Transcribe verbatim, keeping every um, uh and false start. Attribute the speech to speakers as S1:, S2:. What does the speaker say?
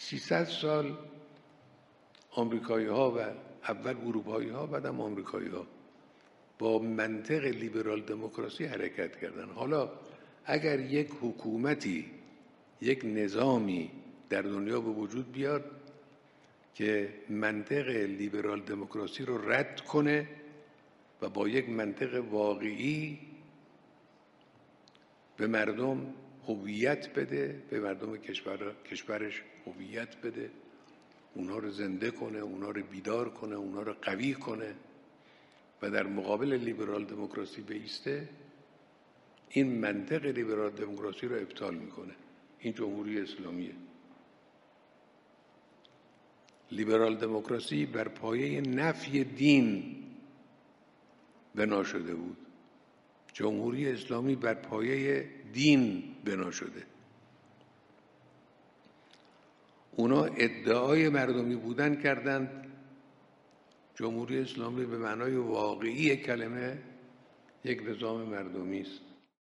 S1: سیصد سال آمریکایی ها و اول اروپایی ها بعدم آمریکایی ها با منطق لیبرال دموکراسی حرکت کردن. حالا اگر یک حکومتی، یک نظامی در دنیا به وجود بیاد که منطق لیبرال دموکراسی رو رد کنه و با یک منطق واقعی به مردم هویت بده، به مردم کشور کشورش هویت بده، اونها رو زنده کنه، اونها رو بیدار کنه، اونها رو قوی کنه و در مقابل لیبرال دموکراسی بایسته، این منطق لیبرال دموکراسی رو ابطال میکنه. این جمهوری اسلامیه. لیبرال دموکراسی بر پایه نفی دین بنا شده بود، جمهوری اسلامی بر پایه دین بنا شده. اونا ادعای مردمی بودن کردند، جمهوری اسلامی به معنای واقعی کلمه یک نظام مردمی است.